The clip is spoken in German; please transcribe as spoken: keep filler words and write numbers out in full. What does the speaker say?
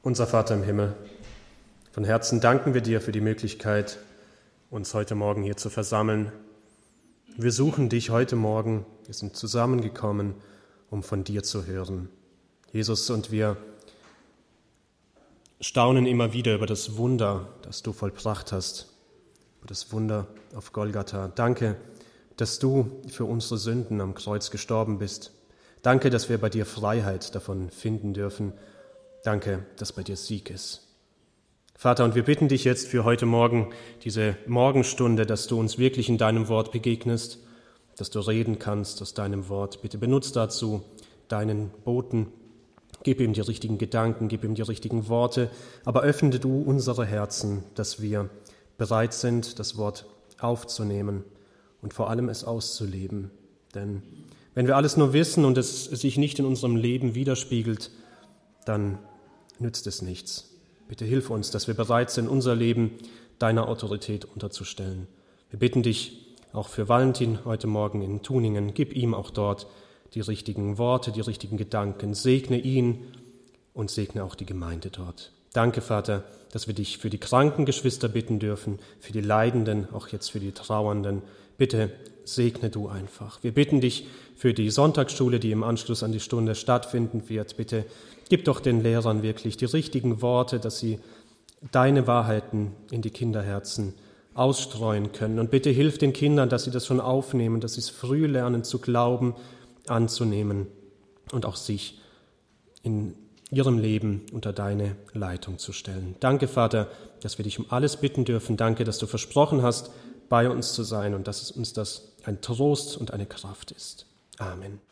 Unser Vater im Himmel, von Herzen danken wir dir für die Möglichkeit, uns heute Morgen hier zu versammeln. Wir suchen dich heute Morgen, wir sind zusammengekommen, um von dir zu hören. Jesus, und wir staunen immer wieder über das Wunder, das du vollbracht hast, über das Wunder auf Golgatha. Danke, dass du für unsere Sünden am Kreuz gestorben bist. Danke, dass wir bei dir Freiheit davon finden dürfen. Danke, dass bei dir Sieg ist. Vater, und wir bitten dich jetzt für heute Morgen, diese Morgenstunde, dass du uns wirklich in deinem Wort begegnest, dass du reden kannst aus deinem Wort. Bitte benutzt dazu deinen Boten, gib ihm die richtigen Gedanken, gib ihm die richtigen Worte, aber öffne du unsere Herzen, dass wir bereit sind, das Wort aufzunehmen und vor allem es auszuleben. Denn wenn wir alles nur wissen und es sich nicht in unserem Leben widerspiegelt, dann nützt es nichts. Bitte hilf uns, dass wir bereit sind, unser Leben deiner Autorität unterzustellen. Wir bitten dich auch für Valentin heute Morgen in Tuningen. Gib ihm auch dort die richtigen Worte, die richtigen Gedanken. Segne ihn und segne auch die Gemeinde dort. Danke, Vater, dass wir dich für die kranken Geschwister bitten dürfen, für die Leidenden, auch jetzt für die Trauernden. Bitte segne du einfach. Wir bitten dich für die Sonntagsschule, die im Anschluss an die Stunde stattfinden wird. Bitte gib doch den Lehrern wirklich die richtigen Worte, dass sie deine Wahrheiten in die Kinderherzen ausstreuen können. Und bitte hilf den Kindern, dass sie das schon aufnehmen, dass sie es früh lernen zu glauben, anzunehmen und auch sich in ihrem Leben unter deine Leitung zu stellen. Danke, Vater, dass wir dich um alles bitten dürfen. Danke, dass du versprochen hast, bei uns zu sein und dass es uns das ein Trost und eine Kraft ist. Amen.